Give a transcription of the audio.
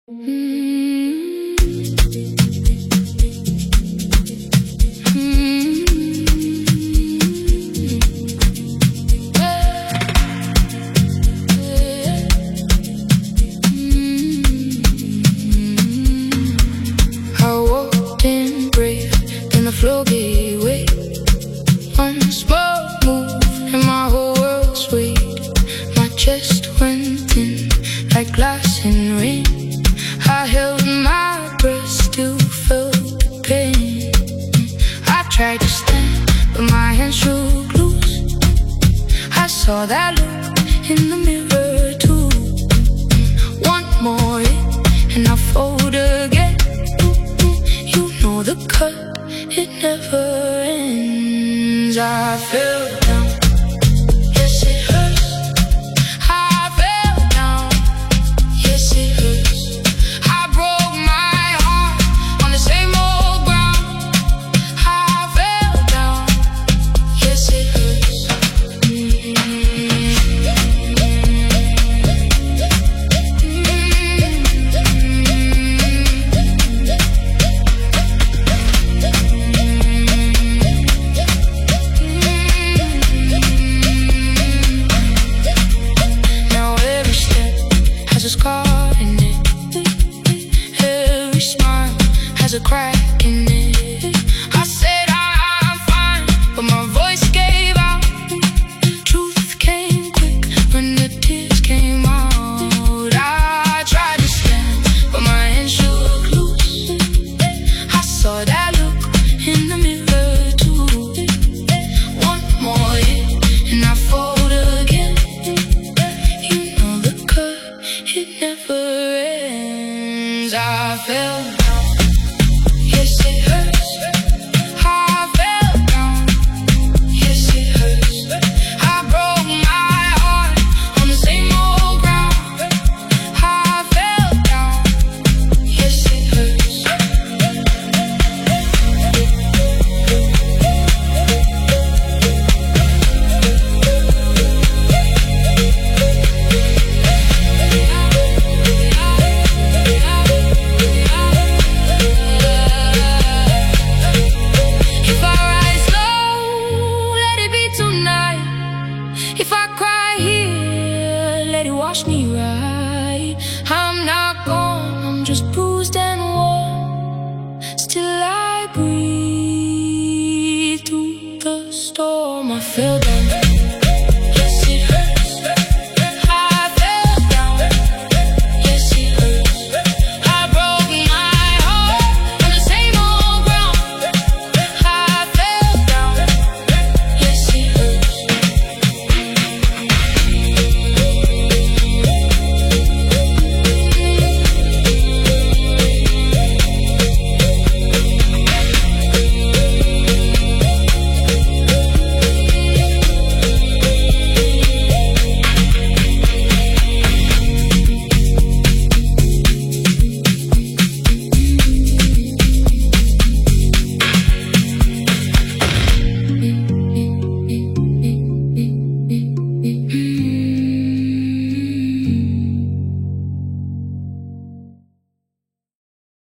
walked in brave, then the floor gave way. One small move and my whole world swayed. My chest went in like glass in rain. I held my breath, still felt the pain. I tried to stand, but my hands shook loose. I saw that look in the mirror too. One more hit and I fold again. You know the cut, it never ends. I fell down, yes it hurts. I fell down, yes it hurts. I broke my heart on the same old ground. I fell down, yes it hurts. Now every step has a scar in it. Every smile has a crack in it. I said I'm fine, but my voice gave out. Truth came quick when the tears came out. I tried to stand, but my hands shook loose. I saw that look in the mirror too. One more hit and I fold again. You know the cut, it never ends. I fell down, yes it hurts. I fell down, yes it hurts. I broke my heart on the same old ground. I fell down, yes it hurts. If I rise low, let it be tonight. If I cry here, let it wash me right. I'm not gone, I'm just bruised.